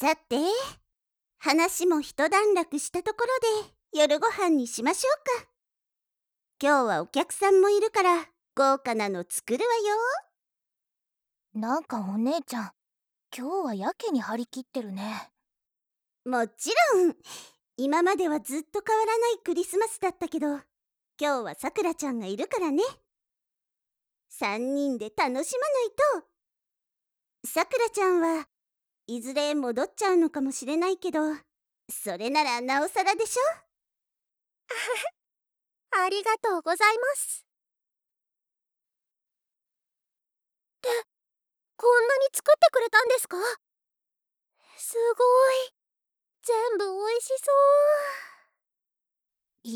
さて、話も一段落したところで夜ご飯にしましょうか。今日はお客さんもいるから豪華なの作るわよ。 なんかお姉ちゃん、今日はやけに張り切ってるね。 もちろん、今まではずっと変わらないクリスマスだったけど、今日はさくらちゃんがいるからね。3人で楽しまないと。さくらちゃんはいずれ戻っちゃうのかもしれないけど、それならなおさらでしょ。 ありがとうございます。ってこんなに作ってくれたんですか？すごい。全部おいしそう。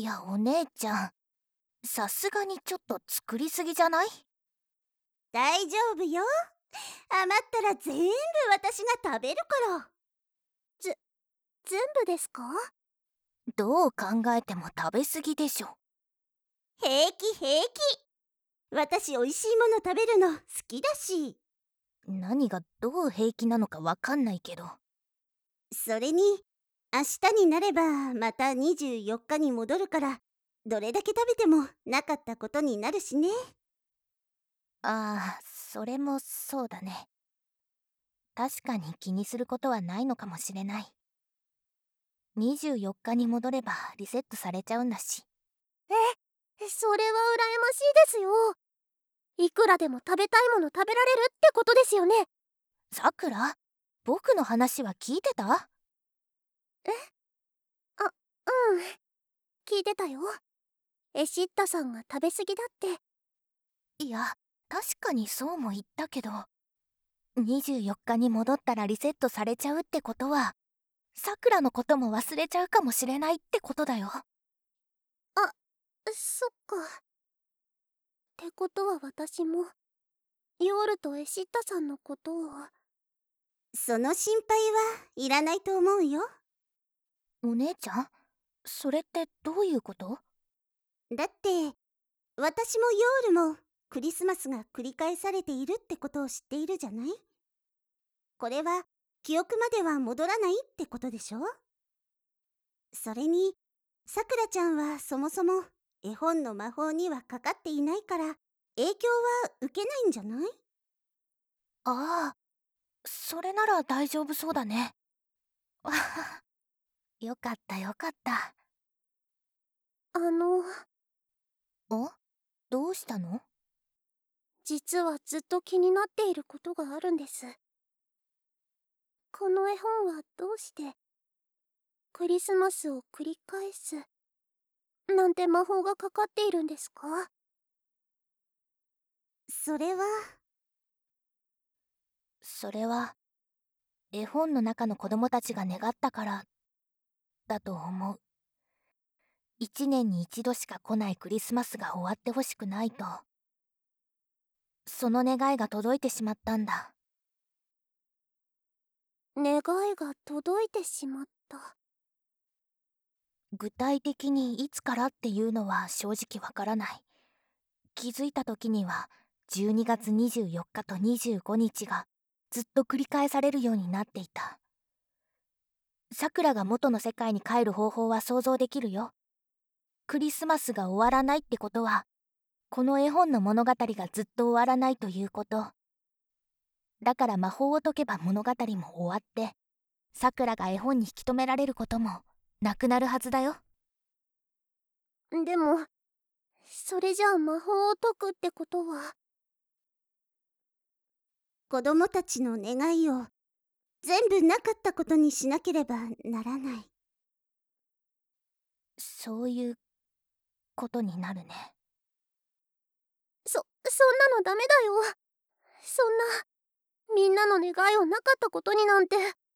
いやお姉ちゃん、さすがにちょっと作りすぎじゃない？ 大丈夫よ。余ったら全部私が食べるから。 全部ですか？ どう考えても食べすぎでしょ。 平気平気。私おいしいもの食べるの好きだし。 何がどう平気なのかわかんないけど。 それに明日になればまた24日に戻るから、どれだけ食べてもなかったことになるしね。 ああ、それもそうだね。確かに気にすることはないのかもしれない。24日に戻ればリセットされちゃうんだし。 それは羨ましいですよ。いくらでも食べたいもの食べられるってことですよね。 さくら、僕の話は聞いてた？ うん、聞いてたよ。エシッタさんが食べ過ぎだって。 いや、確かにそうも言ったけど、24日に戻ったらリセットされちゃうってことは、さくらのことも忘れちゃうかもしれないってことだよ。 そっか。ってことは私もヨールとエシッタさんのことを。 その心配はいらないと思うよ。 お姉ちゃん、それってどういうこと？ だって私もヨールもクリスマスが繰り返されているってことを知っているじゃない。これは記憶までは戻らないってことでしょ。それにさくらちゃんはそもそも絵本の魔法にはかかっていないから影響は受けないんじゃない？ ああ、それなら大丈夫そうだね。あはは、よかったよかった。 あのお？どうしたの？ 実はずっと気になっていることがあるんです。この絵本はどうしてクリスマスを繰り返すなんて魔法がかかっているんですか？ それは絵本の中の子供たちが願ったからだと思う。1年に1度しか来ないクリスマスが終わってほしくないと、その願いが届いてしまったんだ。 願いが届いてしまった。 具体的にいつからっていうのは正直わからない。気づいた時には12月24日と25日がずっと繰り返されるようになっていた。さくらが元の世界に帰る方法は想像できるよ。クリスマスが終わらないってことは、この絵本の物語がずっと終わらないということ。だから魔法を解けば物語も終わって、さくらが絵本に引き止められることもなくなるはずだよ。 でもそれじゃあ魔法を解くってことは。 子供たちの願いを全部なかったことにしなければならない。 そういうことになるね。 そんなのダメだよ。そんなみんなの願いをなかったことになんて。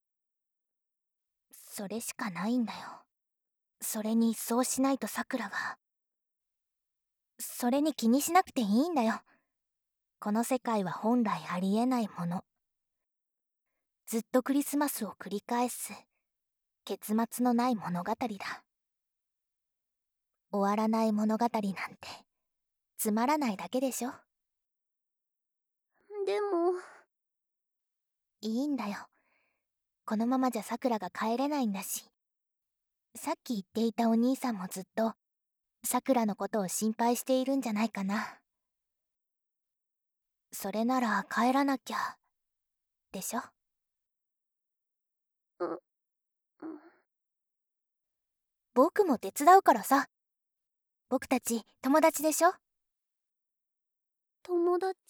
それしかないんだよ。それにそうしないとさくらが。それに気にしなくていいんだよ。この世界は本来ありえないもの。ずっとクリスマスを繰り返す結末のない物語だ。終わらない物語なんてつまらないだけでしょ。 でもいいんだよ。 このままじゃさくらが帰れないんだし、さっき言っていたお兄さんもずっとさくらのことを心配しているんじゃないかな。それなら帰らなきゃでしょ。 うん、うん。 僕も手伝うからさ。僕たち友達でしょ。 友達？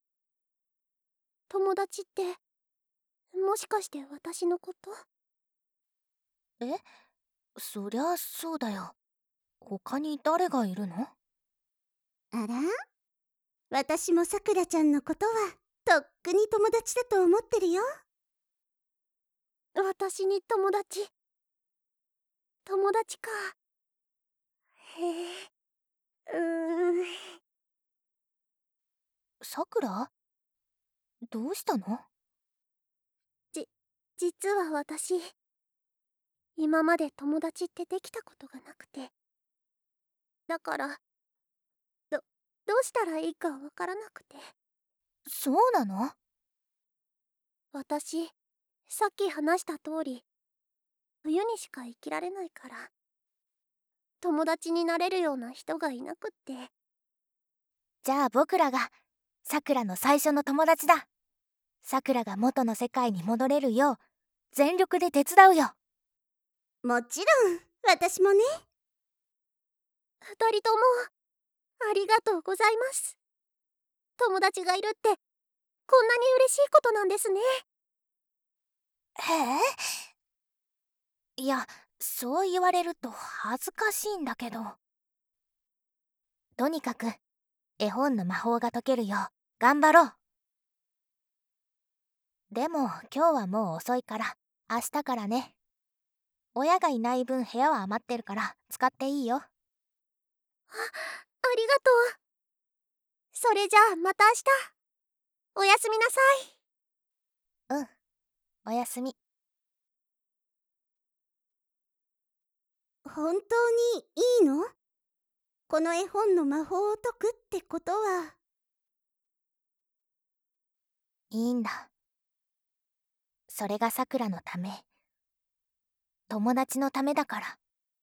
友達って、もしかして私のこと？ え、そりゃそうだよ。他に誰がいるの？ あら、私もさくらちゃんのことはとっくに友達だと思ってるよ。 私に友達？友達か。へえ、 さくら？どうしたの？ 実は私、今まで友達ってできたことがなくて。だから、どうしたらいいかわからなくて。 そうなの？ 私、さっき話した通り、冬にしか生きられないから、友達になれるような人がいなくって。 じゃあ僕らがさくらの最初の友達だ。さくらが元の世界に戻れるよう全力で手伝うよ。 もちろん、私もね。 二人とも、ありがとうございます。友達がいるって、こんなに嬉しいことなんですね。 へえ。いや、そう言われると恥ずかしいんだけど。とにかく絵本の魔法が解けるよう頑張ろう。でも今日はもう遅いから明日からね。親がいない分部屋は余ってるから使っていいよ。 ありがとう。それじゃあまた明日。おやすみなさい。 うん、おやすみ。 本当にいいの？この絵本の魔法を解くってことは。 いいんだ。それがさくらのため、友達のためだから。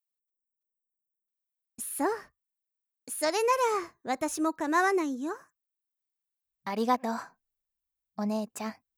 そう。それなら私も構わないよ。 ありがとう、お姉ちゃん。